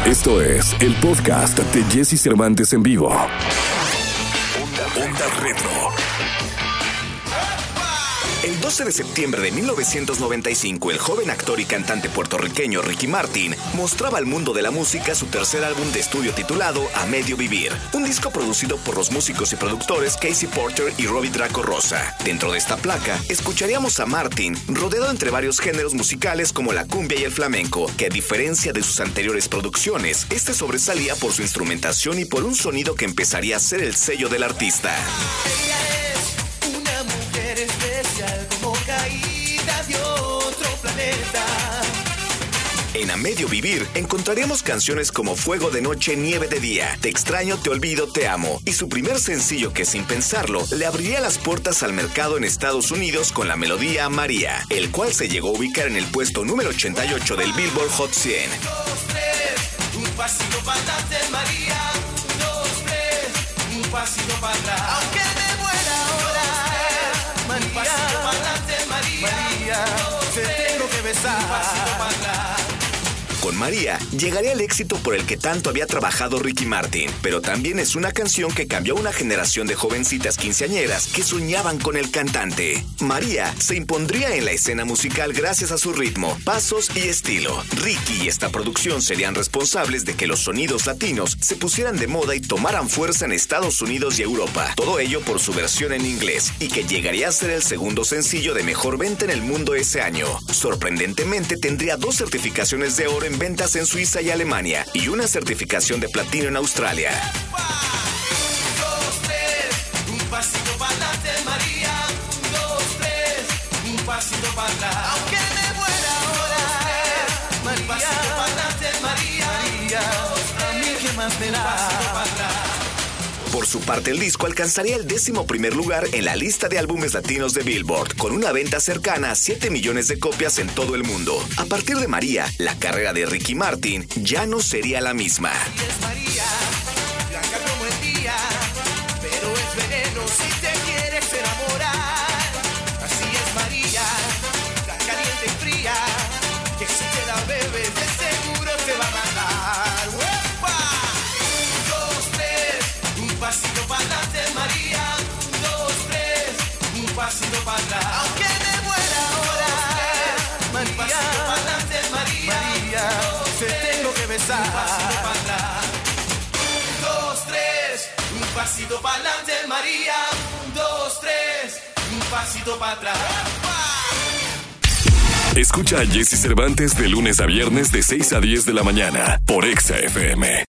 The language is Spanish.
Esto es el podcast de Jesse Cervantes en vivo. Onda Retro. El 12 de septiembre de 1995, el joven actor y cantante puertorriqueño Ricky Martin mostraba al mundo de la música su tercer álbum de estudio titulado A Medio Vivir, un disco producido por los músicos y productores Casey Porter y Robbie Draco Rosa. Dentro de esta placa, escucharíamos a Martin rodeado entre varios géneros musicales como la cumbia y el flamenco, que a diferencia de sus anteriores producciones, este sobresalía por su instrumentación y por un sonido que empezaría a ser el sello del artista. Como caída de otro planeta. En A Medio Vivir encontraremos canciones como Fuego de Noche, Nieve de Día, Te Extraño, Te Olvido, Te Amo, y su primer sencillo que sin pensarlo le abriría las puertas al mercado en Estados Unidos con la melodía María, el cual se llegó a ubicar en el puesto número 88 del Billboard Hot 100. 1, 2, 3, un pasito para adelante, María. 1, 2, 3, un pasito para atrás. Aunque me muera ahora, María, un pasito para adelante, María, te tengo que besar. Un pasito para atrás. Con María llegaría el éxito por el que tanto había trabajado Ricky Martin, pero también es una canción que cambió a una generación de jovencitas quinceañeras que soñaban con el cantante. María se impondría en la escena musical gracias a su ritmo, pasos y estilo. Ricky y esta producción serían responsables de que los sonidos latinos se pusieran de moda y tomaran fuerza en Estados Unidos y Europa. Todo ello por su versión en inglés y que llegaría a ser el segundo sencillo de mejor venta en el mundo ese año. Sorprendentemente tendría 2 certificaciones de oro en ventas en Suiza y Alemania y una certificación de platino en Australia. 1, 2, 3, un pasito para adelante, María. 1, 2, 3, un pasito para atrás. Aunque me muera ahora, María. Un pasito para adelante, María. A mí qué más me da. Un pasito para atrás. Por su parte, el disco alcanzaría el 11º lugar en la lista de álbumes latinos de Billboard, con una venta cercana a 7 millones de copias en todo el mundo. A partir de María, la carrera de Ricky Martin ya no sería la misma. Así es María, blanca como el día, pero es veneno si te quieres enamorar. Así es María, tan caliente y fría, que si te la bebes de seguro te va a matar. ¡Uepa! 1, 2, 3, un pasito para adelante, María. 1, 2, 3, un pasito para atrás. Aunque me muera ahora, María. Un pasito para adelante, María. Te tengo que besar. Un pasito para atrás. 1, 2, 3, un pasito para adelante, María. 1, 2, 3, un pasito para atrás. Escucha a Jesse Cervantes de lunes a viernes de 6 a 10 de la mañana por Exa FM.